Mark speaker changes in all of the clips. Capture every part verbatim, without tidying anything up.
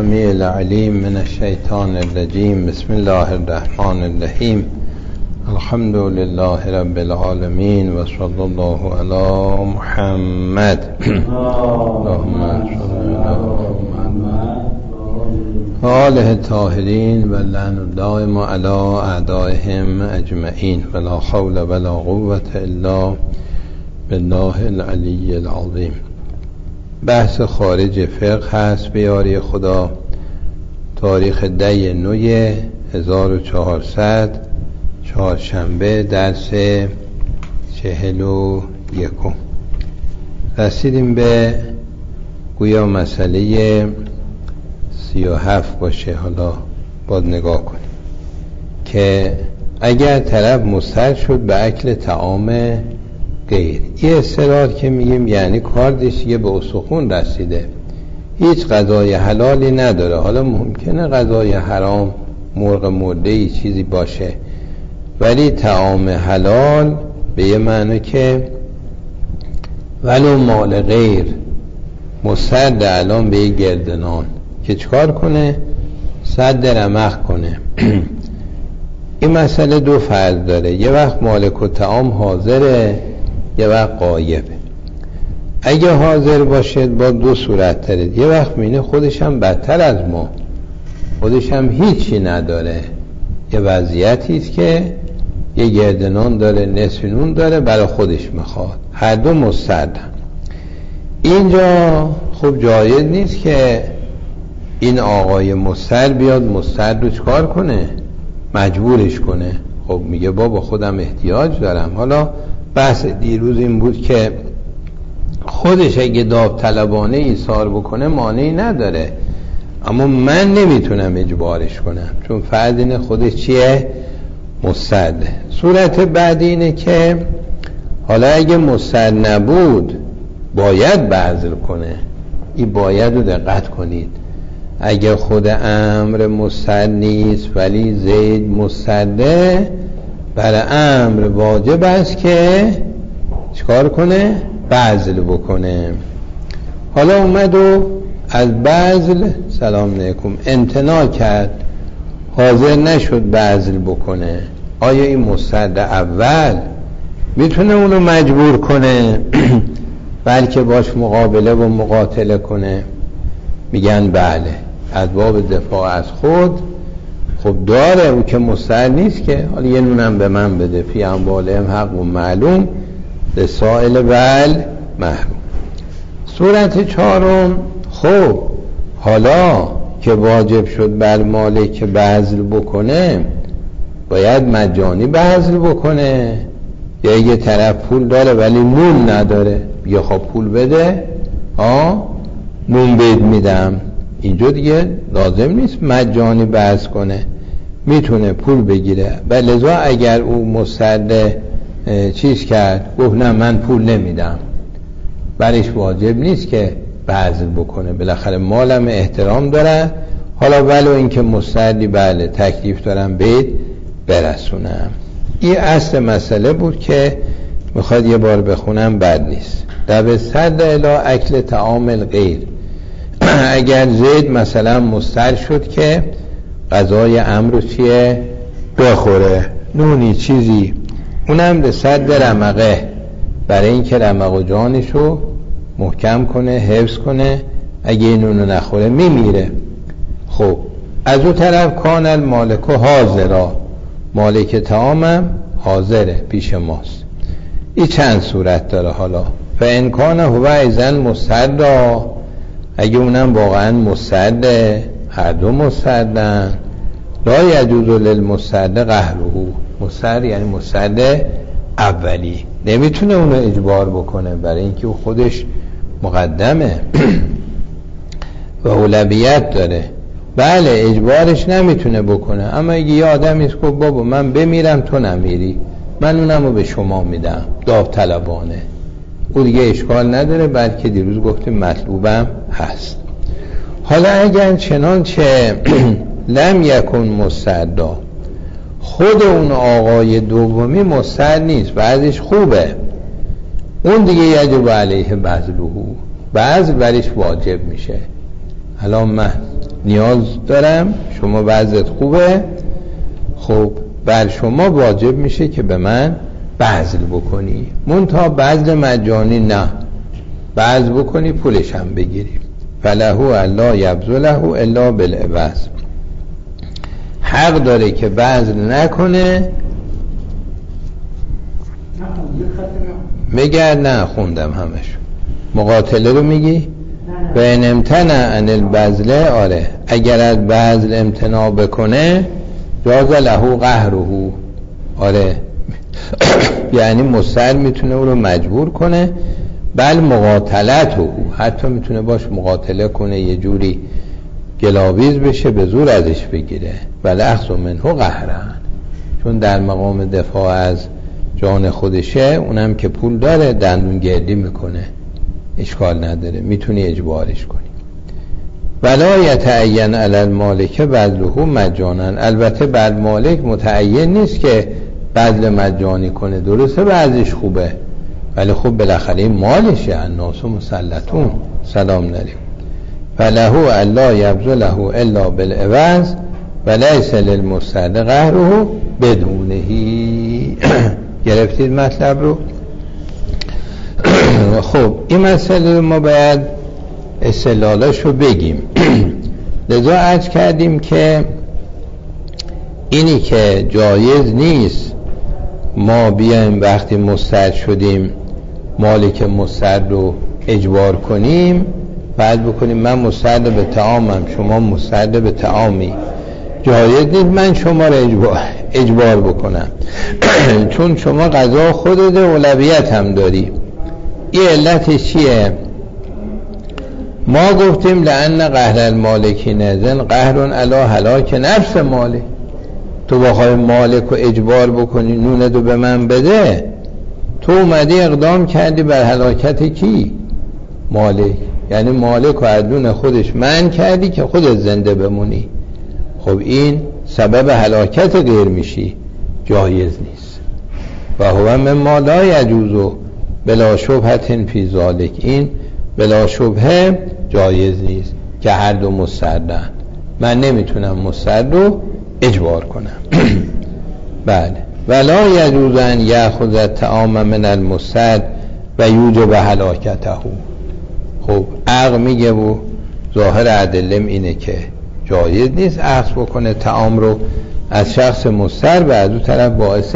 Speaker 1: السمیع العلیم من الشیطان الرجیم. بسم الله الرحمن الرحیم. الحمد لله رب العالمین و صلی الله علی محمد. اللهم صل علی محمد و آله الطاهرین و لعن الدائم علی اعدائهم اجمعین ولا حول ولا قوة الا بالله العلی العظیم. بحث خارج فقه هست به یاری خدا. تاریخ دی نوی هزار و چهارصد، چهارشنبه، درس چهل و یکم. رسیدیم به گویا مسئله سی و هفت باشه. حالا باید نگاه کنیم که اگر طرف مضطر شد به اکل طعام غیر، یه اصطلاح که میگیم یعنی کاردش دیگه به استخون رسیده، هیچ غذای حلالی نداره. حالا ممکنه غذای حرام، مرغ مرده چیزی باشه، ولی طعام حلال به یه معنی که ولو مال غیر مصد الان به یه گردنان که چکار کنه؟ صد رمق کنه. این مسئله دو فرض داره، یه وقت مالک و طعام حاضره، یه وقت غایبه. اگه حاضر باشه با دو صورت تره، یه وقت مینه خودش هم بدتر از ما، خودش هم هیچی نداره، یه وضعیتی است که یه گردنان داره، نصف نون داره، برای خودش میخواد، هر دو مستردن. اینجا خب جایز نیست که این آقای مسترد بیاد مسترد رو چکار کنه؟ مجبورش کنه. خب میگه بابا خودم احتیاج دارم. حالا بحث دیروز این بود که خودش اگه داوطلبانه ایثار بکنه مانعی نداره، اما من نمیتونم اجبارش کنم، چون فرض اینه خودش چیه؟ مسترده. صورت بعدی اینه که حالا اگه مسترد نبود باید بذل کنه. این باید رو دقت کنید. اگه خود امر مسترد نیست ولی زید مسترده، برای امر واجب است که چکار کنه؟ بذل بکنه. حالا اومد و از بذل سلام علیکم امتناع کرد، حاضر نشد بذل بکنه. آیا این مسترد اول میتونه اونو مجبور کنه بلکه باش مقابله و مقاتله کنه؟ میگن بله، از باب دفاع از خود. خب داره، او که مستعد نیست که حالا یه نونم به من بده، فی اموالهم حق و معلوم للسائل ول محروم. صورت چهارم، خب حالا که واجب بر بر مالک که بذل بکنه، باید مجانی بذل بکنه، یا یه طرف پول داره ولی نون نداره، یا خب پول بده، آه نون بید میدم. اینجا دیگه لازم نیست مجانی بذل کنه، میتونه پول بگیره. لذا اگر او مسترد چیز کرد، گفت نه من پول نمیدم، برش واجب نیست که بذل بکنه، بالاخره مالم احترام داره. حالا ولو اینکه مستردی بله تکلیف دارم بید برسونم. این اصل مسئله بود که میخواد یه بار بخونم، بد نیست. در صد الی اکل طعام الغیر، اگر زید مثلا مستر شد که غذای امر رو چیه؟ بخوره، نونی چیزی، اونم به صد رمقه، برای اینکه رمق و جانشو محکم کنه، حفظ کنه، اگه این نونو نخوره میمیره. خب از اون طرف کان المالک حاضرا، مالک طعامم حاضره پیش ماست. این چند صورت داره. حالا فان کان هو ایزن مستردا، اگه اونم واقعا مسترده، هر دو مستردن، لا یجوز للمسترد قهره، مسترد یعنی مسترد اولی نمیتونه اونو اجبار بکنه، برای اینکه او خودش مقدمه و اولویت داره. بله اجبارش نمیتونه بکنه، اما اگه یه آدمی است که بابا من بمیرم تو نمیری، من اونمو به شما میدم داوطلبانه، او دیگه اشکال نداره، بلکه دیروز گفتیم مطلوبم هست. حالا اگر چنانچه لم یکن مستردا، خود اون آقای دومی مسترد نیست و ازش خوبه، اون دیگه یجب علیه بذلهو، بذل برش واجب میشه. الان من نیاز دارم، شما وضعت خوبه، خب بر شما واجب میشه که به من بذل بکنی. منتها بذل مجانی نه، بذل بکنی پولش هم بگیری. فله الا یبذله الا بالعوض، حق داره که بذل نکنه. مگر نه خوندم همش مقاتله رو میگی؟ و ان امتنع عن البذل، آره اگر از بذل امتناع بکنه جاز له قهره، آره یعنی مستعد میتونه او رو مجبور کنه. بل مقاتلت او، حتی میتونه باش مقاتله کنه، یه جوری گلاویز بشه، به زور ازش بگیره. بل اخذ منه قهرن، چون در مقام دفاع از جان خودشه، اونم که پول داره دندون گردی میکنه، اشکال نداره، میتونی اجبارش کنی. ولا یتعین علی المالک بذله مجانا، البته بر مالک متعین نیست که بذل مجانی کنه، درسته بعضیش خوبه ولی خب بالاخره مالشه، الناس مسلطون. سلام علیکم. فله الا یبذله الا بالعوض ولیس للمستعد قهره بدونه. گرفتید مطلب رو؟ خب این مسئله ما باید استدلالش رو بگیم. لذا عرض کردیم که اینی که جایز نیست ما بیایم وقتی مستعد شدیم مالک مستعد رو اجبار کنیم، بعد بکنیم من مستعد به طعامم، شما مستعد به طعامی، جایز نیست من شما رو اجبار, اجبار بکنم چون شما غذا خودت اولویت هم داری. این علتش چیه؟ ما گفتیم لأن قهر المالکی نزن قهرون علا هلاک نفس مالک. تو بخوای مالک رو اجبار بکنی نونتو به من بده، تو اومدی اقدام کردی بر هلاکت کی؟ مالک. یعنی مالک رو از نون خودش منع کردی که خودت زنده بمونی. خب این سبب هلاکت غیر میشی، جایز نیست. و هو مما لا یجوز بلا شبهة فی ذلک، این بلا شبهه جایز نیست که هر دو مستعدن. من نمیتونم مستعد رو اجبار کنم. بله. ولا یجوز ان یأخذ الطعام من المستعد و یوجب هلاکته. خب عقل میگه و ظاهر ادله اینه که جایز نیست اخذ بکنه طعام رو از شخص مستعد و از اون طرف باعث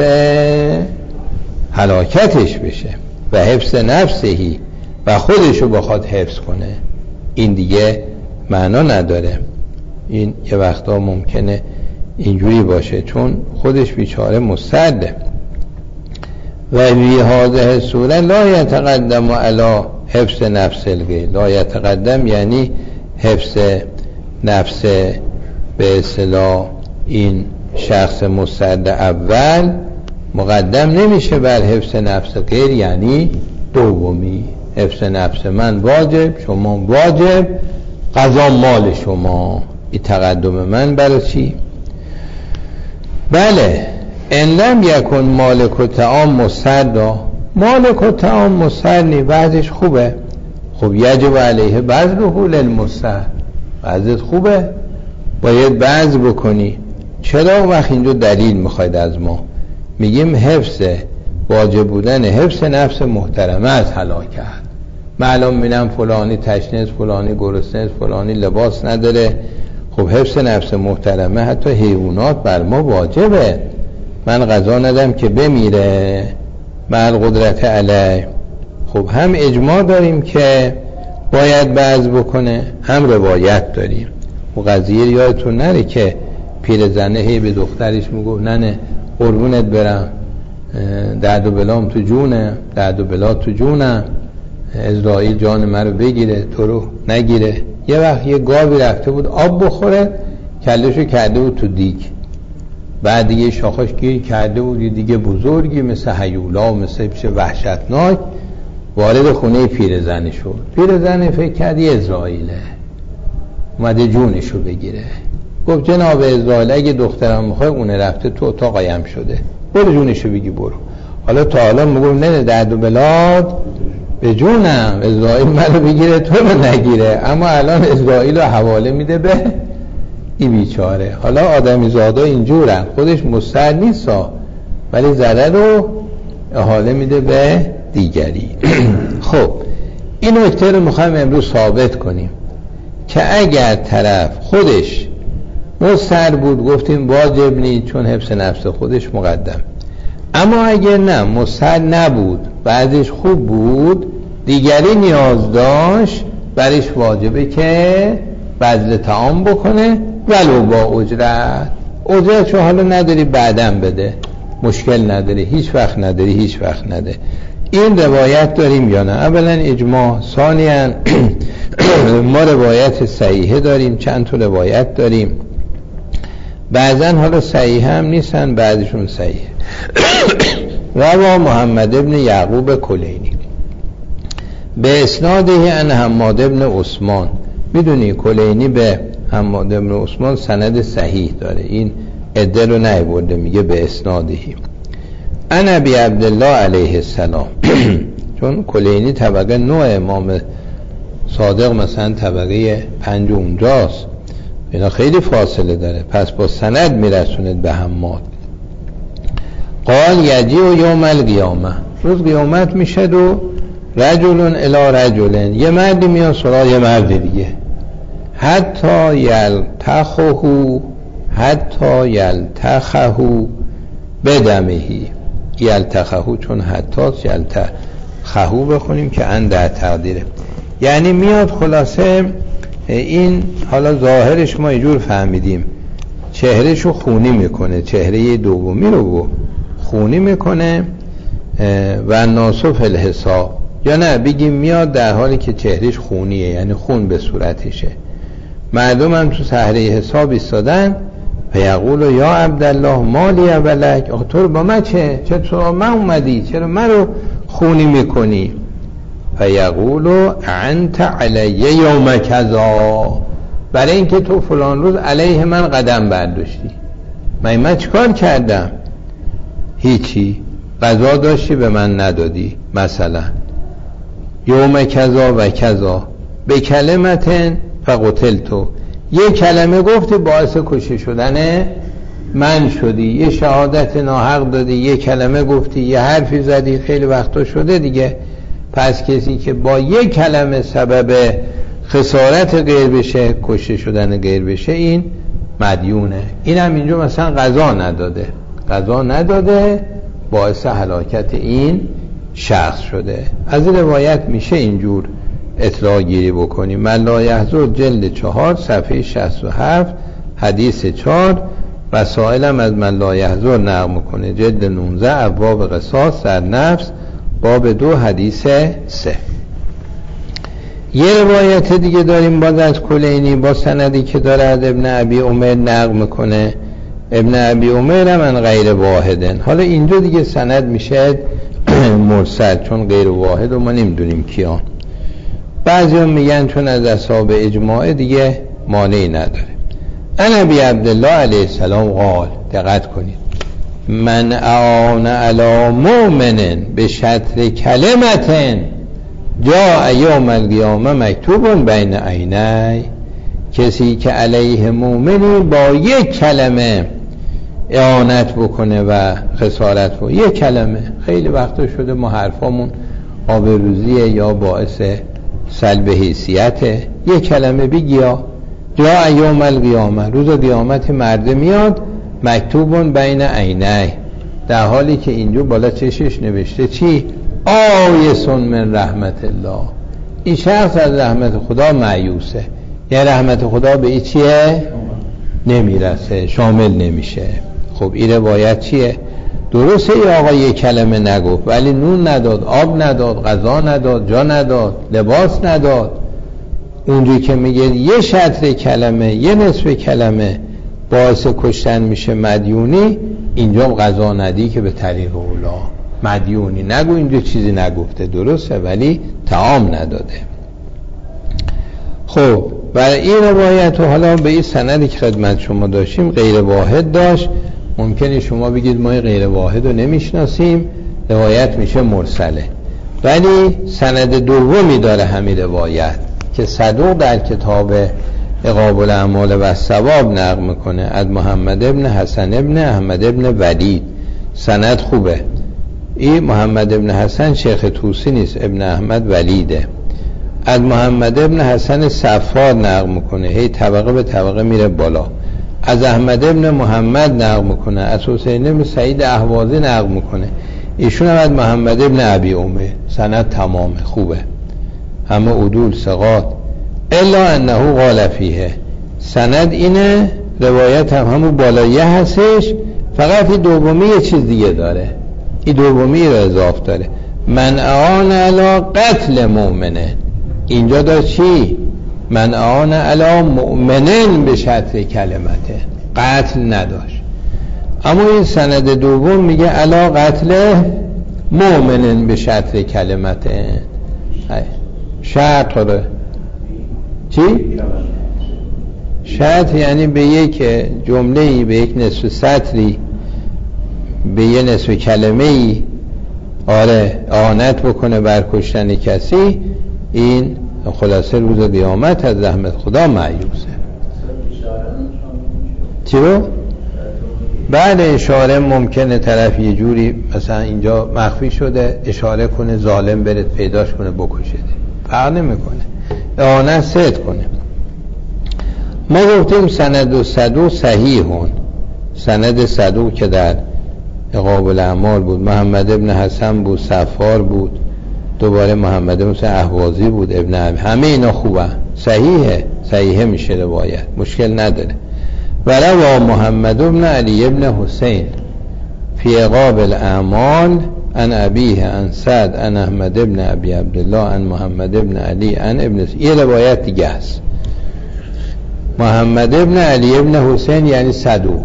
Speaker 1: هلاکتش بشه و حفظ نفسهی و خودش رو بخواد حفظ کنه. این دیگه معنا نداره. این یه وقتا ممکنه اینجوری باشه چون خودش بیچاره مستعده. و بی هذه صورت لا یتقدم علی حفظ نفس الغیر. لا یتقدم یعنی حفظ نفس به اصطلاح این شخص مستعد اول مقدم نمیشه بر حفظ نفس غیر، یعنی دومی. حفظ نفس من واجب، شما واجب، قضا مال شما. این تقدم من برای چی؟ بله. ان لم یکن مالک و طعام مستعد، مالک و طعام مستعد نی، وضعش خوبه، خب یجب علیه بذله للمستعد، وضعت خوبه باید بذل بکنی. چرا وقت اینجا دلیل میخواید از ما؟ میگیم حفظ واجب بودن حفظ نفس محترمه از هلاکت. معلوم میدم فلانی تشنه، فلانی گرسنه، فلانی لباس نداره. خب حفظ نفس محترمه حتی حیوانات بر ما واجبه. من غذا ندم که بمیره مع القدرت علیه. خب هم اجماع داریم که باید بذل بکنه، هم روایت داریم. و قضیه یادتون نره که پیرزنه هی به دخترش میگو نه نه قربونت برم، درد و بلام تو جونه، درد و بلا تو جونم، اسرائیل جان من رو بگیره تو رو نگیره. یه وقت یه گاوی رفته بود آب بخوره، کلشو کرده بود تو دیگ، بعد دیگه شاخش گیر کرده بود یه دیگه بزرگی مثل هیولا و مثل بشه وحشتناک، وارد خونه پیرزنه شد. پیرزنه فکر کردی اسرائیله، اومده جونشو بگیره. گفت جناب اسرائیل اگه دخترم میخوای اونه رفته تو اتاق قایم شده، برو جونشو بگی برو. حالا تا حالا میگم نه درد و بلاد به جونم، اسرائیل منو بگیره تو رو نگیره، اما الان اسرائیل رو حواله میده به این بیچاره. حالا آدمی زادا اینجورن، خودش مستعر نیست ولی ضرر رو احاله میده به دیگری. خب این نکته رو میخوایم امروز ثابت کنیم که اگر طرف خودش مستعر بود گفتیم واجب نیست چون حفظ نفس خودش مقدم، اما اگر نه مستعر نبود بعدش خوب بود دیگری نیاز داشت برش واجبه که بذل طعام بکنه ولو با اجرت. اجرت چون حالا نداری بعدم بده، مشکل نداری، هیچ وقت نداری، هیچ وقت نده. این روایت داریم یا نه؟ اولا اجماع، ثانیاً ما روایت صحیحه داریم، چند تا روایت داریم، بعضا حالا صحیح هم نیستن، بعضشون صحیح. رواه محمد ابن یعقوب کلینی به اسناده ان حماد ابن عثمان. میدونی کلینی به حماد ابن عثمان سند صحیح داره، این عده رو نبرده، میگه به اسنادهی ان ابی عبدالله علیه السلام. چون کلینی طبقه نوع امام صادق مثلا طبقه پنج اونجاست، اینا خیلی فاصله داره، پس با سند میرسوند به حماد. قال یجی و یوم القیامه، روز قیامت میشه و رجلون الی رجلن، یه مردی میاد سراغ یه مرد دیگه، حتی یلتخهو حتی یلتخهو بدمهی. یلتخهو چون حتاست، یلتخهو بخونیم که ان در تقدیره، یعنی میاد خلاصه این حالا ظاهرش ما اینجور فهمیدیم چهرهشو خونی میکنه، چهره دومی رو خونی میکنه و ناصف الحساب، یا نه بگیم میاد در حالی که چهرهش خونیه، یعنی خون به صورتشه. مردم هم تو صحنه حساب ایستادن، فیقول یا عبدالله مالی ولک، آخه تو رو با من چه؟ چطور من اومدی؟ چرا من رو خونی میکنی؟ فیقول انت علیه یوم کذا، برای اینکه تو فلان روز علیه من قدم برداشتی. من من چیکار کردم؟ هیچی، قضا داشتی به من ندادی. مثلا یوم کذا و کذا به کلمتن فقتل، تو یه کلمه گفتی باعث کشته شدن من شدی، یه شهادت ناحق دادی، یه کلمه گفتی، یه حرفی زدی، خیلی وقتا شده دیگه. پس کسی که با یه کلمه سبب خسارت غیر بشه، کشته شدن غیر بشه، این مدیونه. این هم اینجا مثلا قضا نداده، قضا نداده باعث هلاکت این شخص شده. از این روایت میشه اینجور اطلاع گیری بکنیم. من لا یحضر جلد چهار صفحه شصت و هفت حدیث چهار، و سائلم از من لا یحضر نقل میکنه جلد نوزده ابواب قصاص در نفس باب دو حدیث سه. یه روایت دیگه داریم باز از کلینی با سندی که داره از ابن ابی عمر نقل میکنه. ابن ابی عمر من غیر واحدن، حالا اینجا دیگه سند میشه مرسل چون غیر واحد و ما نمیدونیم کیان. بعضی هم میگن چون از اصحاب اجماع دیگه مانعی نداره. ان ابی عبدالله علیه السلام قال، دقت کنید، من اعان علی مؤمن به شطر کلمتن جاء یوم القیامه مکتوب بین عینی، کسی که علیه مؤمنی با یک کلمه اعانت بکنه و خسارت بکنه، یک کلمه، خیلی وقتا شده ما حرفامون آبروزیه یا باعث سلب حیثیته، یک کلمه بگیا جاء یوم القیامه، روز قیامت مرده میاد مکتوبون بین عینی، در حالی که اینجا بالا چشش نوشته چی؟ آیسون من رحمت الله، این شخص از رحمت خدا مایوسه، یعنی رحمت خدا به این چیه؟ نمیرسه، شامل نمیشه. خب این روایت چیه؟ درسته ای آقا یک کلمه نگفت ولی نون نداد، آب نداد، غذا نداد، جا نداد، لباس نداد. اونجایی که میگه یه شطر کلمه، یه نصف کلمه باعث کشتن میشه مدیونی، اینجا غذا ندی که به طریق اولا مدیونی، نگو اینجا چیزی نگفته، درسته ولی طعام نداده. خب برای این روایت و حالا به این سندی که خدمت شما داشتیم غیر واحد داشت، ممکنه شما بگید ما غیر واحد رو نمیشناسیم، روایت میشه مرسله، ولی سند دومی داره همین روایت که صدوق در کتاب عقاب الاعمال و ثواب نقل میکنه از محمد ابن حسن ابن احمد ابن ولید، سند خوبه. این محمد ابن حسن شیخ توسی نیست، ابن احمد ولیده. از محمد ابن حسن صفار نقل میکنه، هی طبقه به طبقه میره بالا. از احمد ابن محمد نقل میکنه، از حسین ابن سعید اهوازی نقل میکنه. ایشون هم از محمد ابن ابی امه، سند تمامه خوبه، همه عدول ثقات. الا انه قال فیه، سند اینه، روایت هم همون بالایه هستش، فقط این دومی یه چیز دیگه داره، این دومی رو اضاف داره، من اعان علی قتل مؤمنه. اینجا داشت چی؟ من اعان علی مؤمنین به شطر کلمته، قتل نداشت. اما این سند دوم میگه علی قتل مؤمنین به شطر کلمته، شرط داره. چی؟ شرط یعنی به یک جمله‌ای، به یک نصف سطری، به یه نصف کلمه‌ای آره اعانت بکنه بر کشتن کسی، این خلاصه روز قیامت از رحمت خدا مایوسه. چی رو؟ بعد اشاره ممکنه طرف یه جوری مثلا اینجا مخفی شده اشاره کنه ظالم برد پیداش کنه بکشه، فرق نمیکنه، اعانت صدق کنه. ما گفتیم سند و صدوق صحیحون، سند صدوق که در عقاب الاعمال بود، محمد ابن حسن بود، صفار بود، دوباره محمد ابن اهوازی بود، ابن عبی، همه اینا خوبه، صحیحه، صحیحه میشه روایت، مشکل نداره. ولو محمد ابن علی ابن حسین فی عقاب الاعمال ان ابیه ان سعد ان احمد ابن ابی عبدالله ان محمد ابن علی ان ابن س... یه روایت دیگه هست. محمد ابن علی ابن حسین یعنی صدوق،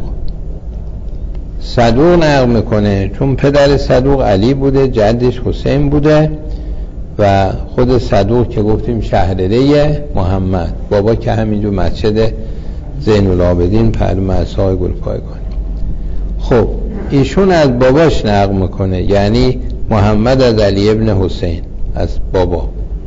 Speaker 1: صدوق نقل میکنه چون پدر صدوق علی بوده، جدش حسین بوده و خود صدوق که گفتیم شهرده محمد، بابا که همینجور مسجد زین العابدین پر مسای گلپایگان. خب ایشون از باباش نقل میکنه، یعنی محمد از علی ابن حسین از بابا،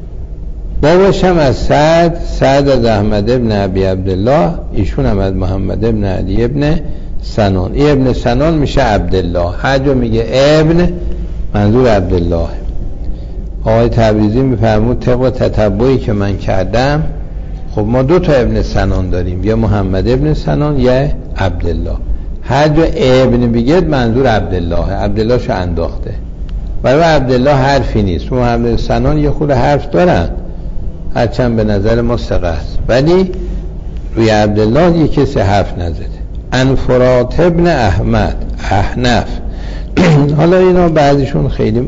Speaker 1: باباش هم از سعد، سعد از احمد ابن ابی عبدالله، ایشون هم از محمد ابن علی ابن سنان. این ابن سنان میشه عبدالله، هر جا میگه ابن منظور عبدالله. آقای تبریزی میفرمود طبق تتبعی که من کردم، خب ما دو تا ابن سنان داریم، یا محمد ابن سنان یا عبدالله. هر جا ابن بگید منظور عبدالله، عبدالله شو انداخته، برای عبدالله حرفی نیست. محمد سنان یه خود حرف دارن، هرچند به نظر ما ثقه است، ولی روی عبدالله یه کسی حرف نزده. انفرات ابن احمد احنف حالا اینا بعضیشون خیلی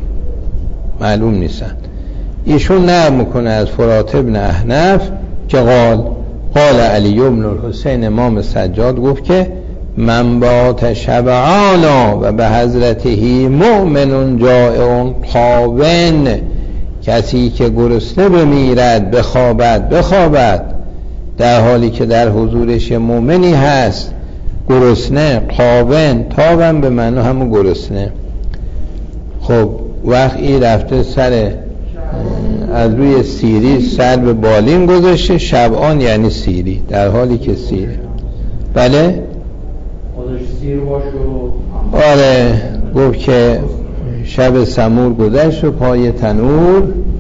Speaker 1: معلوم نیستن. ایشون نقل میکنه از فرات ابن احنف که قال قال علی بن الحسین امام سجاد گفت که من بات شبعانا و به حضرته مؤمن جائع خاون، کسی که گرسنه بمیرد بخوابد بخوابد در حالی که در حضورش مؤمنی هست، گرسنه، قاون، تاون به معنی همون گرسنه. خب وقتی رفته سر از روی سیری سر به بالین گذاشته، شبعان یعنی سیری، در حالی که سیری. بله
Speaker 2: خودش سیر باشه.
Speaker 1: آره گفت که شب سمور گذشت و پای تنور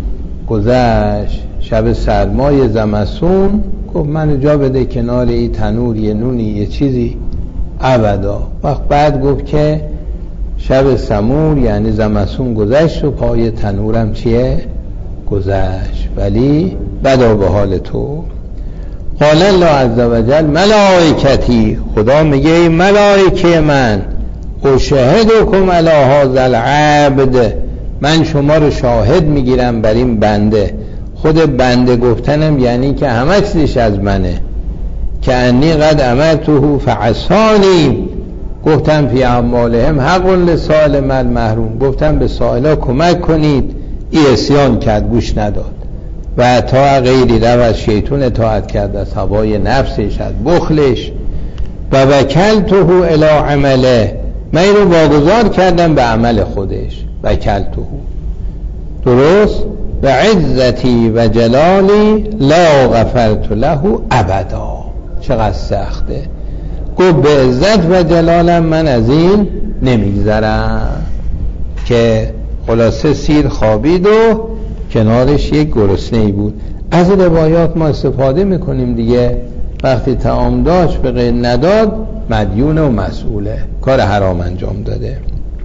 Speaker 1: گذشت، شب سرمای زمستون، گفت من جا بده کنار این تنور یه نونی یه چیزی ابدا. وقت بعد گفت که شب سمور یعنی زمستون گذشت و پای تنورم چیه؟ گذشت، ولی بدا به حال تو. قال الله عز وجل ملائکتی، خدا میگه ای ملائکه من، اشهدکم علی هذا العبد، من شما رو شاهد میگیرم بر این بنده. خود بنده گفتنم یعنی که همه چیزش از منه، که انی قد امرته فعصانی، گفتم فی اعمالهم حق لسائل المحروم، گفتم به سائلا کمک کنید، ای عصیان کرد گوش نداد و تا غیری رو از شیطان اطاعت کرد، از هوای نفسش، از بخلش. و وکلته الی عمله، من رو واگذار کردم به عمل خودش. وکلته درست به عزتی و جلالی لا غفرت له ابدا. چقدر سخته. گفت به عزت و جلالم من از این نمیگذرم. که خلاصه سیر خوابید و کنارش یک گرسنه‌ای بود. از روایات ما استفاده میکنیم دیگه. وقتی طعام داشت به غیر نداد مدیون و مسئوله، کار حرام انجام داده.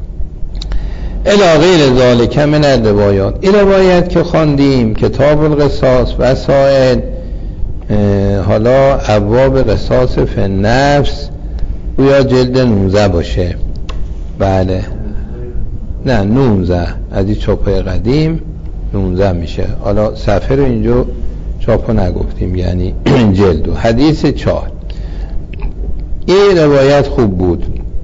Speaker 1: الی غیر ذالک من الروایات. این روایت که خواندیم کتاب القصاص و سائر، حالا ابواب قصاص فی النفس یا جلد نوزده باشه. بله نه نوزده، از این چاپای قدیم نوزده میشه. حالا صفحه رو اینجا چاپو نگفتیم، یعنی جلدو. حدیث چهار. این روایت خوب بود.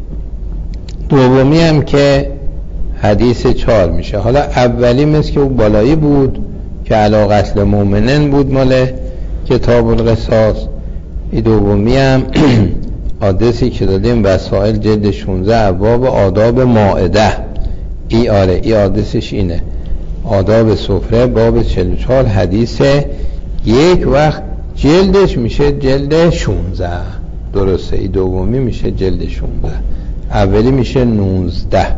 Speaker 1: دومی هم که حدیث چهار میشه. حالا اولی مثل که اون بالایی بود که علی قتل مؤمنین بود مال کتاب القصاص. این دومی هم آدرسی که دادیم وسائل جلد شانزده ابواب آداب مائده. ای آره ای آدرسش اینه، آداب سفره باب چهل و چهار حدیث یک. وقت جلدش میشه جلد شانزده. درسته، ای دومی میشه جلد شانزده، اولی میشه نوزده.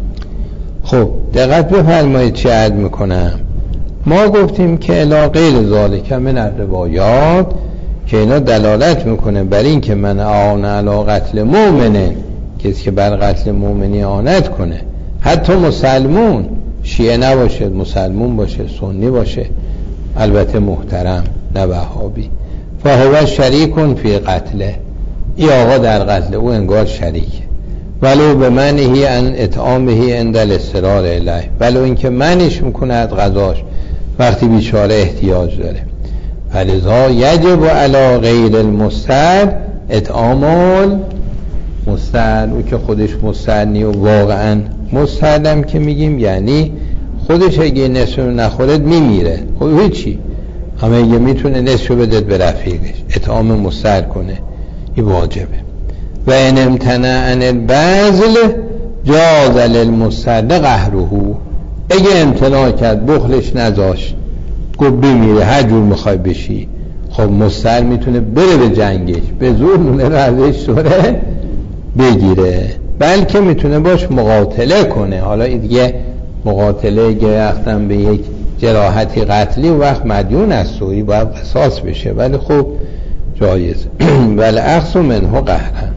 Speaker 1: خب دقت بفرمایید چی عرض میکنم. ما گفتیم که الی غیر ذالک من الروایات، که اینا دلالت میکنه بر این که من اعان علی قتل مؤمنه، کسی که بر قتل مؤمنی اعانت کنه، حتی مسلمون، شیعه نباشه، مسلمون باشه، سنی باشه، البته محترم نه وهابی، فهو شریکون فی قتله، ای آقا در قتل او انگار شریکه، ولو به منهی ان اطعامه عند الاضطرار الیه، ولو اینکه منش میکنه از غذاش وقتی بیچاره احتیاج داره. فلذا یجب علی غیر المستعد اطعام المستعد. او که خودش مستعدنی و واقعا مستعدم که میگیم یعنی خودش اگه نصف نخورد میمیره، خب هیچی، اما اگه میتونه نصف بدد به رفیقش، اطعام مستعد کنه، این واجبه. و ان امتنع عن البذل جاز للمستعد قهره. اگه امتناع کرد، بخلش نذاشت، گفت بمیره هر جور میخوای بشی، خب مستعد میتونه بره به جنگش، به زور نونه رو ازش سوره بگیره، بلکه میتونه باش مقاتله کنه. حالا دیگه مقاتله گرفتن به یک جراحتی قتلی و وقت مدیون است و باید قصاص بشه، ولی خب جایز. ولی اخص منه قهرن.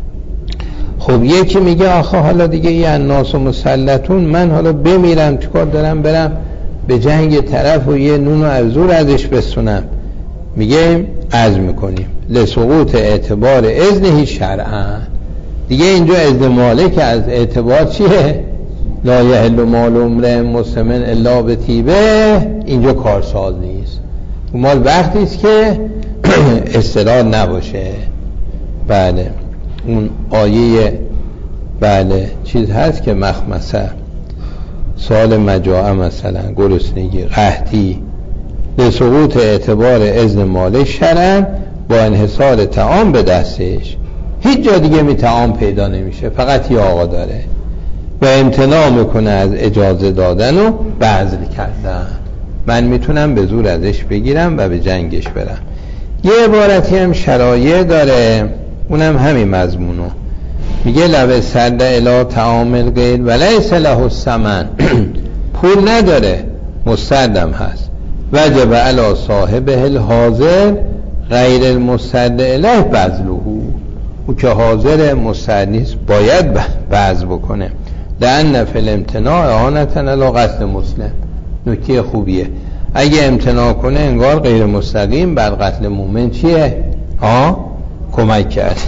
Speaker 1: خب یکی میگه آخه حالا دیگه این الناس و مسلطون، من حالا بمیرم چیکار دارم برم به جنگ طرف و یه نون و ابزور ازش بسونم. میگه عرض میکنیم لسقوط اعتبار اذنه شرعا. دیگه اینجا اذن مالک از اعتبار چیه؟ لا یحل مال امرئ مسلم الا بطیبه، اینجا کارساز نیست. مال وقتی است که استدلال نباشه. بله اون آیه بله چیز هست که مخمسه سال مجاعه مثلا گرسنگی قحطی به سقوط اعتبار اذن مالک شرعاً با انحصار طعام به دستش، هیچ جا دیگه می طعام پیدا نمیشه، فقط یه آقا داره و امتناع میکنه از اجازه دادن و بذل کردن. من میتونم به زور ازش بگیرم و به جنگش برم. یه عبارتی هم شرایع داره، اونم همین مضمونو میگه لو سرد الی طعام الغیر ولیس له الثمن، پول نداره مستردم هست، وجب علی صاحبه الحاضر غیر المسترد الیه بذله، او که حاضر مسترد نیست باید بذل بکنه. لأن فی الامتناع اعانة علی قتل مسلم. نکته خوبیه، اگه امتناع کنه انگار غیر مستقیم بر قتل مومن چیه؟ ها؟ کمک کرد.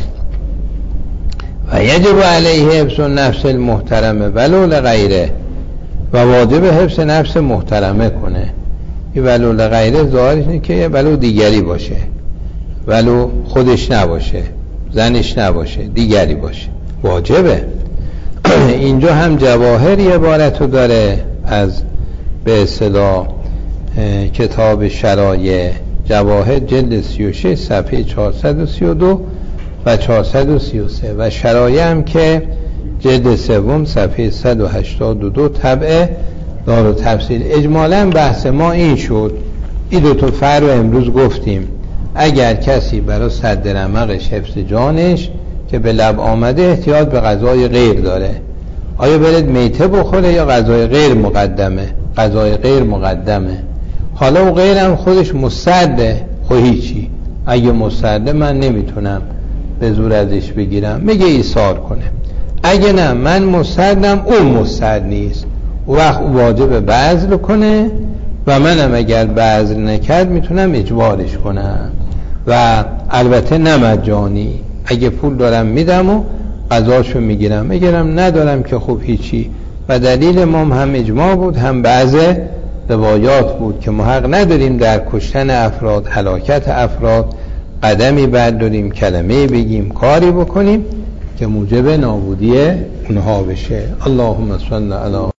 Speaker 1: و یجب علیه حفظ نفس المحترمه ولو لغیره، و واجب حفظ نفس محترمه کنه. این ولو لغیره ظاهرش اینه که ولو دیگری باشه، ولو خودش نباشه، زنش نباشه، دیگری باشه، واجبه. اینجا هم جواهر یه عبارتو داره از به اصطلاح کتاب شرایع جواهر جلد سی و شش صفحه چهارصد و سی و دو و چهارصد و سی و سه، و شرایع هم که جلد سوم صفحه صد و هشتاد و دو طبع دار و تفصیل. اجمالا بحث ما این شد، این دو تا فرع رو امروز گفتیم. اگر کسی برای سد رمقش، حفظ جانش که به لب آمده، احتیاط به غذای غیر داره، آیا برد میته بخوره یا غذای غیر مقدمه؟ غذای غیر مقدمه. حالا و غیرم خودش مستعده، خب هیچی. اگه مستعده من نمیتونم به زور ازش بگیرم، میگه ایثار کنه. اگه نه من مستعدم، اون مستعد نیست، او وقت واجب بذل کنه و منم اگر بذل نکرد میتونم اجبارش کنم و البته نه مجانی. اگه پول دارم میدم و قضاشو میگیرم، میگیرم ندارم که خب هیچی. و دلیل ما هم اجماع بود، هم بعض روایات بود که ما حق نداریم در کشتن افراد، هلاکت افراد قدمی بعد داریم، کلمه بگیم، کاری بکنیم که موجب نابودی اونها بشه. اللهم صل علی